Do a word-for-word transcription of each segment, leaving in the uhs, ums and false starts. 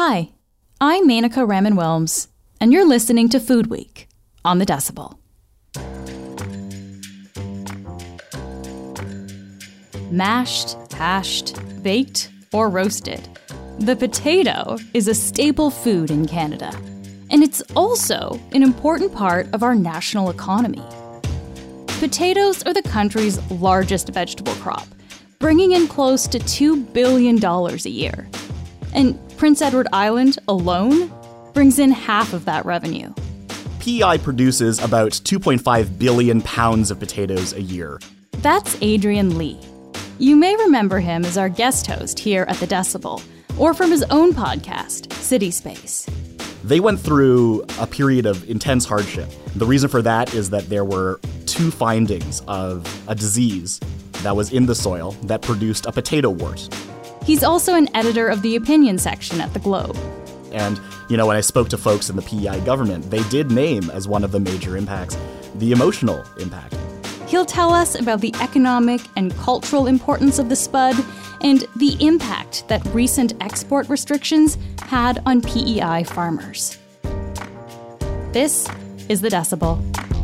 Hi, I'm Menaka Raman-Wilms, and you're listening to Food Week on The Decibel. Mashed, hashed, baked, or roasted, the potato is a staple food in Canada, and it's also an important part of our national economy. Potatoes are the country's largest vegetable crop, bringing in close to two billion dollars a year. And Prince Edward Island alone brings in half of that revenue. P E I produces about two point five billion pounds of potatoes a year. That's Adrian Lee. You may remember him as our guest host here at The Decibel, or from his own podcast, City Space. They went through a period of intense hardship. The reason for that is that there were two findings of a disease that was in the soil that produced a potato wart. He's also an editor of the opinion section at The Globe. And, you know, when I spoke to folks in the P E I government, they did name as one of the major impacts the emotional impact. He'll tell us about the economic and cultural importance of the spud and the impact that recent export restrictions had on P E I farmers. This is The Decibel.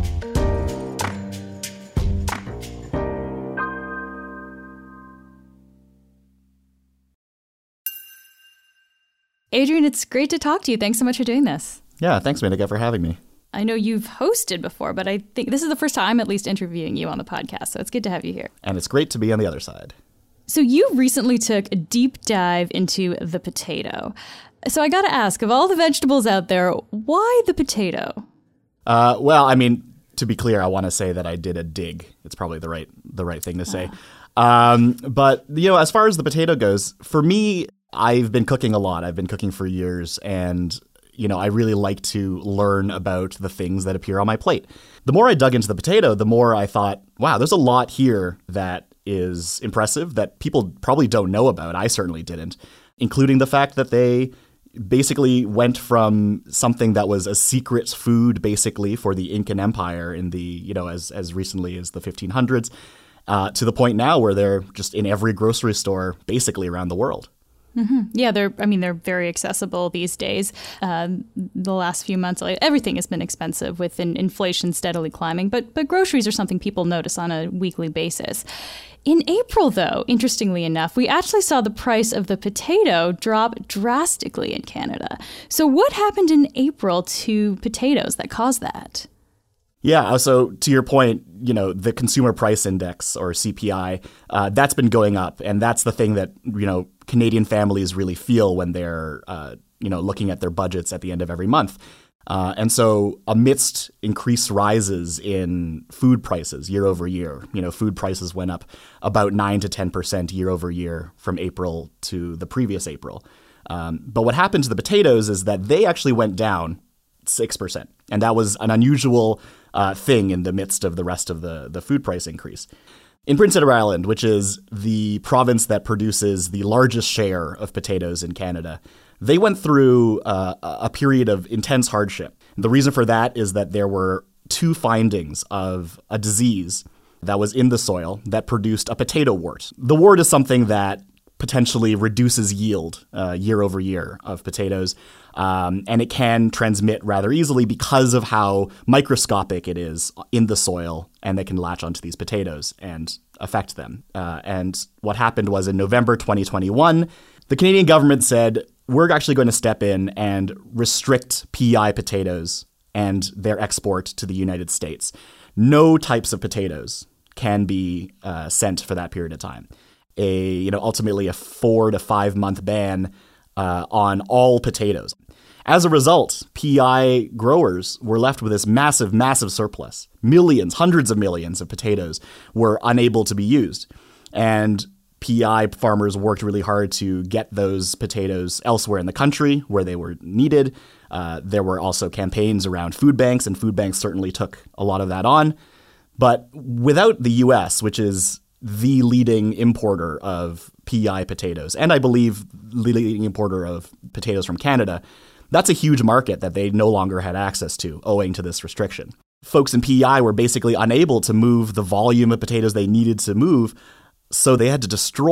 Adrian, it's great to talk to you. Thanks so much for doing this. Yeah, thanks, Menaka, for having me. I know you've hosted before, but I think this is the first time I'm at least interviewing you on the podcast, so it's good to have you here. And it's great to be on the other side. So you recently took a deep dive into the potato. So I got to ask, of all the vegetables out there, why the potato? Uh, well, I mean, to be clear, I want to say that I did a dig. It's probably the right the right thing to say. Uh. Um, but, you know, as far as the potato goes, for me, I've been cooking a lot. I've been cooking for years, and you know, I really like to learn about the things that appear on my plate. The more I dug into the potato, the more I thought, wow, there's a lot here that is impressive that people probably don't know about. I certainly didn't, including the fact that they basically went from something that was a secret food, basically, for the Incan Empire in the, you know, as, as recently as the fifteen hundreds, uh, to the point now where they're just in every grocery store, basically around the world. Mm-hmm. Yeah, they're. I mean, they're very accessible these days. Um, the last few months, like, everything has been expensive with in, inflation steadily climbing. But but groceries are something people notice on a weekly basis. In April, though, interestingly enough, we actually saw the price of the potato drop drastically in Canada. So what happened in April to potatoes that caused that? Yeah, so to your point, you know, the Consumer Price Index, or C P I, uh, that's been going up. And that's the thing that, you know, Canadian families really feel when they're, uh, you know, looking at their budgets at the end of every month. Uh, and so amidst increased rises in food prices year over year, you know, food prices went up about nine to ten percent year over year from April to the previous April. Um, but what happened to the potatoes is that they actually went down six percent. And that was an unusual uh, thing in the midst of the rest of the, the food price increase. In Prince Edward Island, which is the province that produces the largest share of potatoes in Canada, they went through uh, a period of intense hardship. The reason for that is that there were two findings of a disease that was in the soil that produced a potato wart. The wart is something that potentially reduces yield uh, year over year of potatoes. Um, and it can transmit rather easily because of how microscopic it is in the soil, and they can latch onto these potatoes and affect them. Uh, and what happened was in November twenty twenty-one, the Canadian government said, we're actually going to step in and restrict P E I potatoes and their export to the United States. No types of potatoes can be uh, sent for that period of time. A, you know, ultimately a four to five month ban uh, on all potatoes. As a result, P E I growers were left with this massive, massive surplus. Millions, hundreds of millions of potatoes were unable to be used. And P E I farmers worked really hard to get those potatoes elsewhere in the country where they were needed. Uh, there were also campaigns around food banks, and food banks certainly took a lot of that on. But without the U S, which is the leading importer of P E I potatoes, and I believe the leading importer of potatoes from Canada, that's a huge market that they no longer had access to owing to this restriction. Folks in P E I were basically unable to move the volume of potatoes they needed to move, so they had to destroy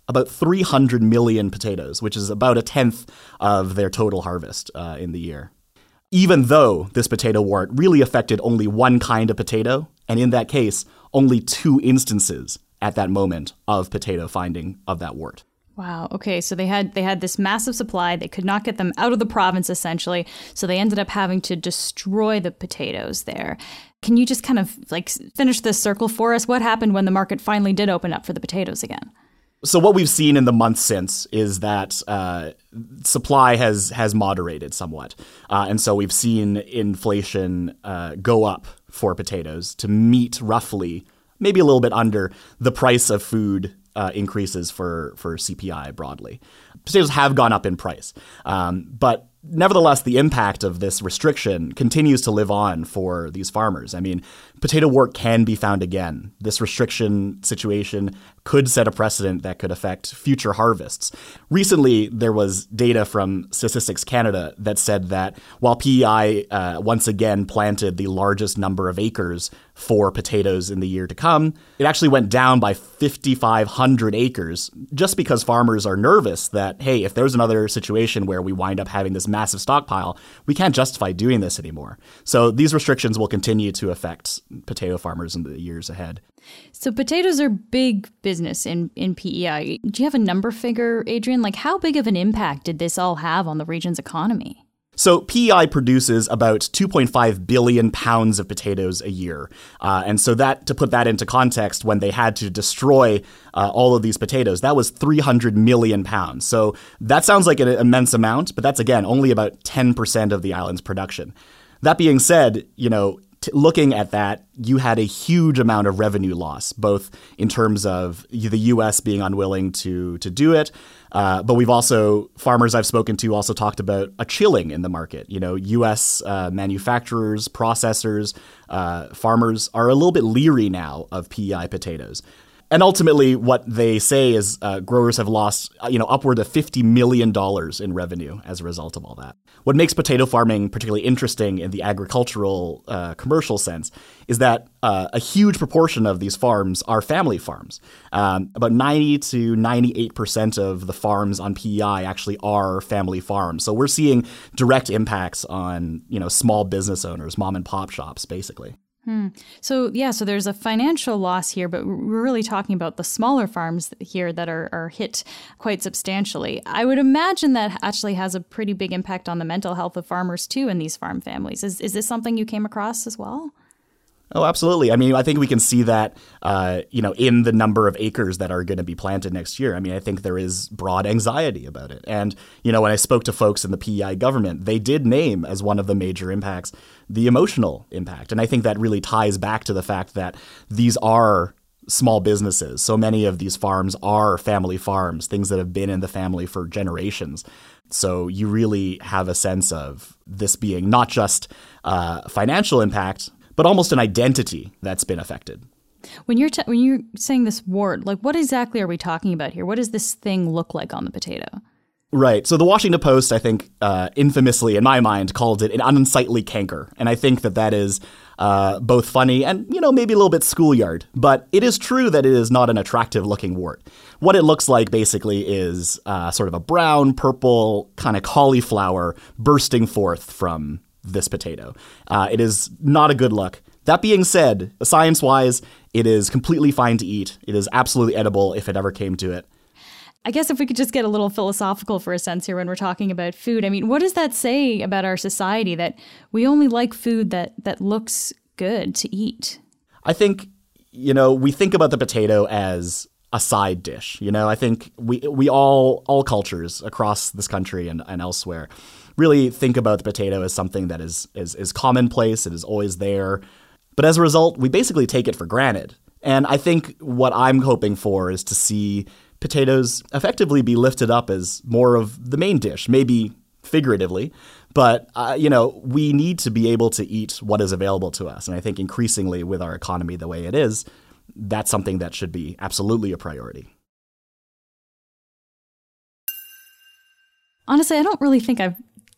about three hundred million potatoes, which is about a tenth of their total harvest uh, in the year. Even though this potato wart really affected only one kind of potato, and in that case, only two instances at that moment of potato finding of that wart. Wow. Okay. So they had they had this massive supply. They could not get them out of the province, essentially. So they ended up having to destroy the potatoes there. Can you just kind of like finish this circle for us? What happened when the market finally did open up for the potatoes again? So what we've seen in the months since is that uh, supply has has moderated somewhat. Uh, and so we've seen inflation uh, go up for potatoes to meet roughly, maybe a little bit under, the price of food uh, increases for, for C P I broadly. Potatoes have gone up in price. Um, but nevertheless, the impact of this restriction continues to live on for these farmers. I mean, potato wart can be found again. This restriction situation could set a precedent that could affect future harvests. Recently, there was data from Statistics Canada that said that while P E I uh, once again planted the largest number of acres for potatoes in the year to come, it actually went down by fifty-five hundred acres just because farmers are nervous that, hey, if there's another situation where we wind up having this massive stockpile, we can't justify doing this anymore. So these restrictions will continue to affect potato farmers in the years ahead. So potatoes are big business in, in P E I. Do you have a number figure, Adrian? Like how big of an impact did this all have on the region's economy? So P E I produces about two point five billion pounds of potatoes a year. Uh, and so that, to put that into context, when they had to destroy uh, all of these potatoes, that was three hundred million pounds. So that sounds like an immense amount, but that's, again, only about ten percent of the island's production. That being said, you know, T- looking at that, you had a huge amount of revenue loss, both in terms of the U S being unwilling to to do it, uh, but we've also, farmers I've spoken to also talked about a chilling in the market. You know, U S uh, manufacturers, processors, uh, farmers are a little bit leery now of P E I potatoes. And ultimately, what they say is uh, growers have lost, you know, upward of fifty million dollars in revenue as a result of all that. What makes potato farming particularly interesting in the agricultural, uh, commercial sense is that uh, a huge proportion of these farms are family farms. Um, about ninety to ninety-eight percent of the farms on P E I actually are family farms. So we're seeing direct impacts on, you know, small business owners, mom and pop shops, basically. Hmm. So, yeah, so there's a financial loss here, but we're really talking about the smaller farms here that are, are hit quite substantially. I would imagine that actually has a pretty big impact on the mental health of farmers, too, in these farm families. Is, is this something you came across as well? Oh, absolutely. I mean, I think we can see that, uh, you know, in the number of acres that are going to be planted next year. I mean, I think there is broad anxiety about it. And, you know, when I spoke to folks in the P E I government, they did name as one of the major impacts the emotional impact. And I think that really ties back to the fact that these are small businesses. So many of these farms are family farms, things that have been in the family for generations. So you really have a sense of this being not just uh, financial impact, but almost an identity that's been affected. When you're t- when you're saying this wart, like what exactly are we talking about here? What does this thing look like on the potato? Right. So the Washington Post, I think, uh, infamously, in my mind, called it an unsightly canker. And I think that that is uh, both funny and, you know, maybe a little bit schoolyard. But it is true that it is not an attractive looking wart. What it looks like basically is uh, sort of a brown, purple kind of cauliflower bursting forth from this potato. Uh, it is not a good look. That being said, science-wise, it is completely fine to eat. It is absolutely edible if it ever came to it. I guess if we could just get a little philosophical for a sense here when we're talking about food. I mean, what does that say about our society that we only like food that, that looks good to eat? I think, you know, we think about the potato as a side dish. You know, I think we we all, all cultures across this country and, and elsewhere really think about the potato as something that is, is is commonplace. It is always there. But as a result, we basically take it for granted. And I think what I'm hoping for is to see potatoes effectively be lifted up as more of the main dish, maybe figuratively. But, uh, you know, we need to be able to eat what is available to us. And I think increasingly with our economy the way it is, that's something that should be absolutely a priority. Honestly, I don't really think I've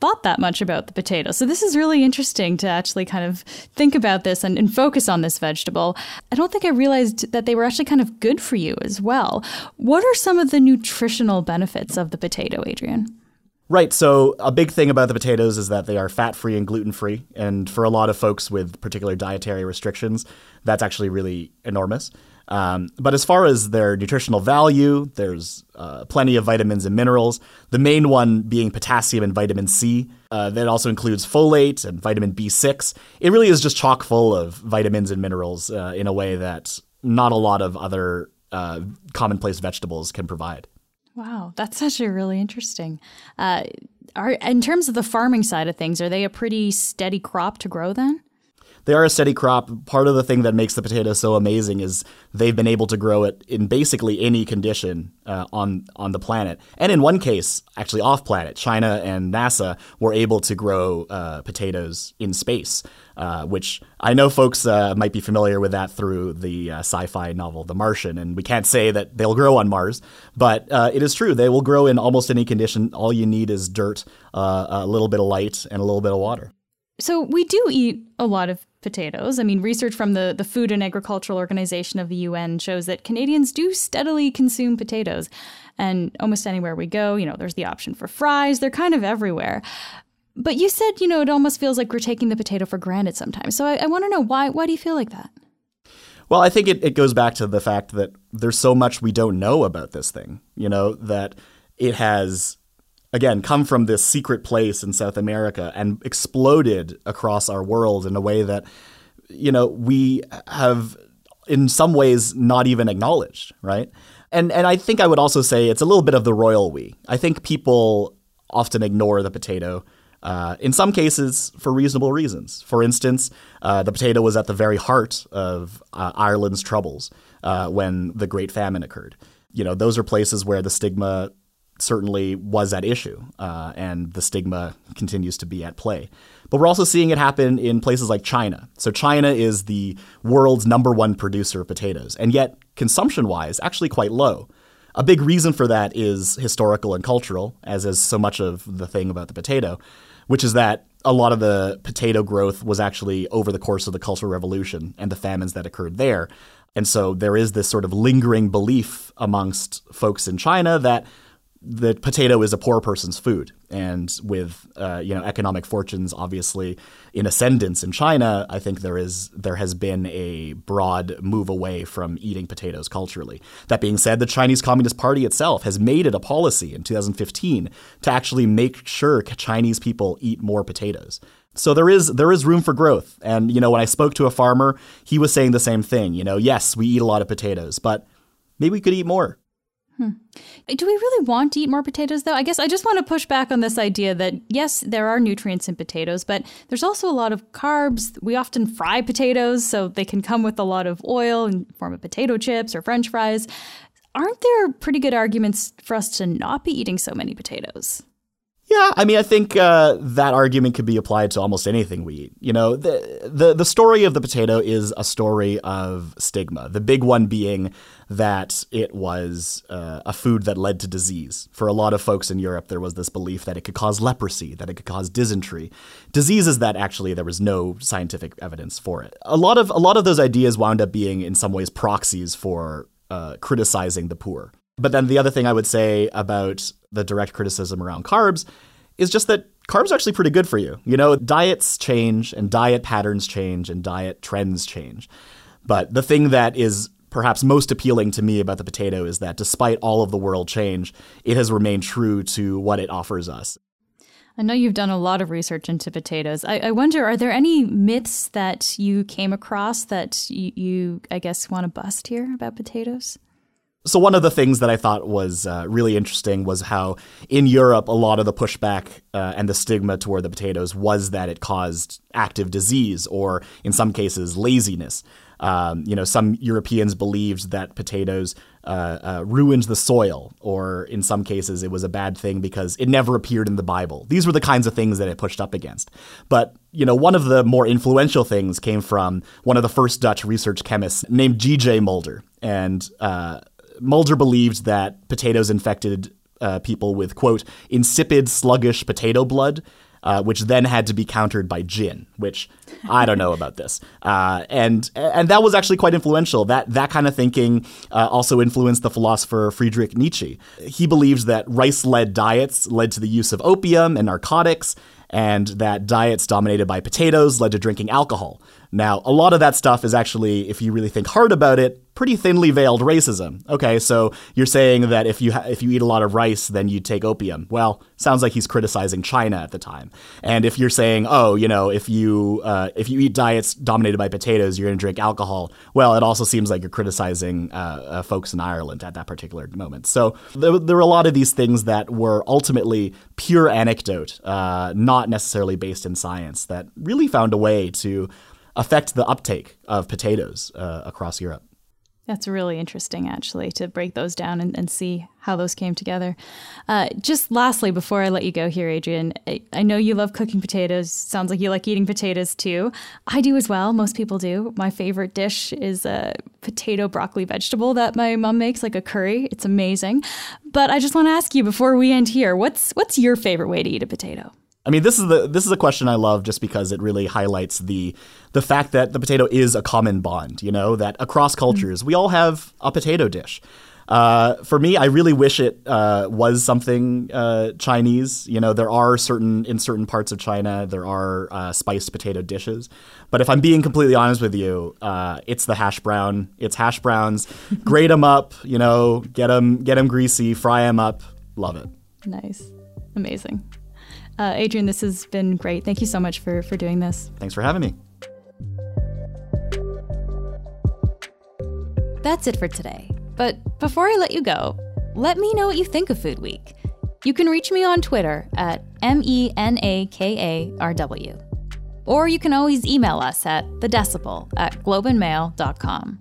thought that much about the potato. So this is really interesting to actually kind of think about this and, and focus on this vegetable. I don't think I realized that they were actually kind of good for you as well. What are some of the nutritional benefits of the potato, Adrian? Right. So a big thing about the potatoes is that they are fat-free and gluten-free. And for a lot of folks with particular dietary restrictions, that's actually really enormous. Um, but as far as their nutritional value, there's uh, plenty of vitamins and minerals, the main one being potassium and vitamin C. Uh, that also includes folate and vitamin B six. It really is just chock full of vitamins and minerals uh, in a way that not a lot of other uh, commonplace vegetables can provide. Wow, that's actually really interesting. Uh, are, in terms of the farming side of things, are they a pretty steady crop to grow then? They are a steady crop. Part of the thing that makes the potato so amazing is they've been able to grow it in basically any condition uh, on on the planet. And in one case, actually off planet, China and NASA were able to grow uh, potatoes in space, uh, which I know folks uh, might be familiar with that through the uh, sci-fi novel The Martian. And we can't say that they'll grow on Mars, but uh, it is true. They will grow in almost any condition. All you need is dirt, uh, a little bit of light, and a little bit of water. So we do eat a lot of potatoes. I mean, research from the, the Food and Agricultural Organization of the U N shows that Canadians do steadily consume potatoes. And almost anywhere we go, you know, there's the option for fries. They're kind of everywhere. But you said, you know, it almost feels like we're taking the potato for granted sometimes. So I, I want to know, why why do you feel like that? Well, I think it, it goes back to the fact that there's so much we don't know about this thing, you know, that it has, again, come from this secret place in South America and exploded across our world in a way that, you know, we have in some ways not even acknowledged, right? And and I think I would also say it's a little bit of the royal we. I think people often ignore the potato, uh, in some cases for reasonable reasons. For instance, uh, the potato was at the very heart of uh, Ireland's troubles uh, when the Great Famine occurred. You know, those are places where the stigma certainly was at issue, uh, and the stigma continues to be at play. But we're also seeing it happen in places like China. So China is the world's number one producer of potatoes, and yet consumption-wise, actually quite low. A big reason for that is historical and cultural, as is so much of the thing about the potato, which is that a lot of the potato growth was actually over the course of the Cultural Revolution and the famines that occurred there. And so there is this sort of lingering belief amongst folks in China that the potato is a poor person's food. And with uh, you know economic fortunes obviously in ascendance in China, I think there is there has been a broad move away from eating potatoes culturally. That being said, the Chinese Communist Party itself has made it a policy in two thousand fifteen to actually make sure Chinese people eat more potatoes. So there is there is room for growth. And you know when I spoke to a farmer, he was saying the same thing. You know, yes, we eat a lot of potatoes, but maybe we could eat more. Hmm. Do we really want to eat more potatoes, though? I guess I just want to push back on this idea that, yes, there are nutrients in potatoes, but there's also a lot of carbs. We often fry potatoes, so they can come with a lot of oil in the form of potato chips or French fries. Aren't there pretty good arguments for us to not be eating so many potatoes? Yeah, I mean, I think uh, that argument could be applied to almost anything we eat. You know, the, the the story of the potato is a story of stigma. The big one being that it was uh, a food that led to disease. For a lot of folks in Europe, there was this belief that it could cause leprosy, that it could cause dysentery. Diseases that actually there was no scientific evidence for it. A lot of a lot of those ideas wound up being in some ways proxies for uh, criticizing the poor. But then the other thing I would say about the direct criticism around carbs is just that carbs are actually pretty good for you. You know, diets change and diet patterns change and diet trends change. But the thing that is perhaps most appealing to me about the potato is that despite all of the world change, it has remained true to what it offers us. I know you've done a lot of research into potatoes. I, I wonder, are there any myths that you came across that you, you I guess, want to bust here about potatoes? So one of the things that I thought was uh, really interesting was how in Europe, a lot of the pushback uh, and the stigma toward the potatoes was that it caused active disease or in some cases laziness. Um, you know, some Europeans believed that potatoes uh, uh, ruined the soil, or in some cases it was a bad thing because it never appeared in the Bible. These were the kinds of things that it pushed up against. But, you know, one of the more influential things came from one of the first Dutch research chemists named G J Mulder. And uh, Mulder believed that potatoes infected uh, people with, quote, insipid, sluggish potato blood. uh, which then had to be countered by gin, which I don't know about this. Uh, and and that was actually quite influential. That that kind of thinking uh, also influenced the philosopher Friedrich Nietzsche. He believed that rice-led diets led to the use of opium and narcotics, and that diets dominated by potatoes led to drinking alcohol. Now, a lot of that stuff is actually, if you really think hard about it, pretty thinly veiled racism. Okay, so you're saying that if you ha- if you eat a lot of rice, then you take opium. Well, sounds like he's criticizing China at the time. And if you're saying, oh, you know, if you uh, if you eat diets dominated by potatoes, you're going to drink alcohol. Well, it also seems like you're criticizing uh, uh, folks in Ireland at that particular moment. So there, there were a lot of these things that were ultimately pure anecdote, uh, not necessarily based in science, that really found a way to affect the uptake of potatoes uh, across Europe. That's really interesting, actually, to break those down and, and see how those came together. Uh, just lastly, before I let you go here, Adrian, I, I know you love cooking potatoes. Sounds like you like eating potatoes, too. I do as well. Most people do. My favorite dish is a potato broccoli vegetable that my mom makes, like a curry. It's amazing. But I just want to ask you, before we end here, what's what's your favorite way to eat a potato? I mean, this is the this is a question I love just because it really highlights the the fact that the potato is a common bond, you know, that across cultures, mm-hmm. we all have a potato dish. Uh, for me, I really wish it uh, was something uh, Chinese. You know, there are certain, in certain parts of China, there are uh, spiced potato dishes. But if I'm being completely honest with you, uh, it's the hash brown. It's hash browns. Grate them up, you know, get them, get them greasy, fry them up. Love it. Nice. Amazing. Uh, Adrian, this has been great. Thank you so much for, for doing this. Thanks for having me. That's it for today. But before I let you go, let me know what you think of Food Week. You can reach me on Twitter at M E N A K A R W. Or you can always email us at thedecibel at globeandmail dot com.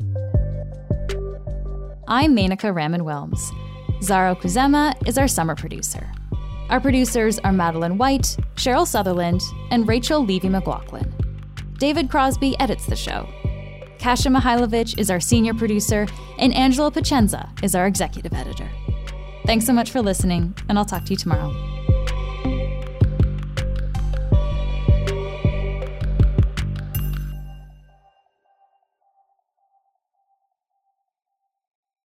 I'm Menaka Raman-Wilms. Zaro Kuzema is our summer producer. Our producers are Madeline White, Cheryl Sutherland, and Rachel Levy-McLaughlin. David Crosby edits the show. Kasia Mihailovich is our senior producer, and Angela Pacenza is our executive editor. Thanks so much for listening, and I'll talk to you tomorrow.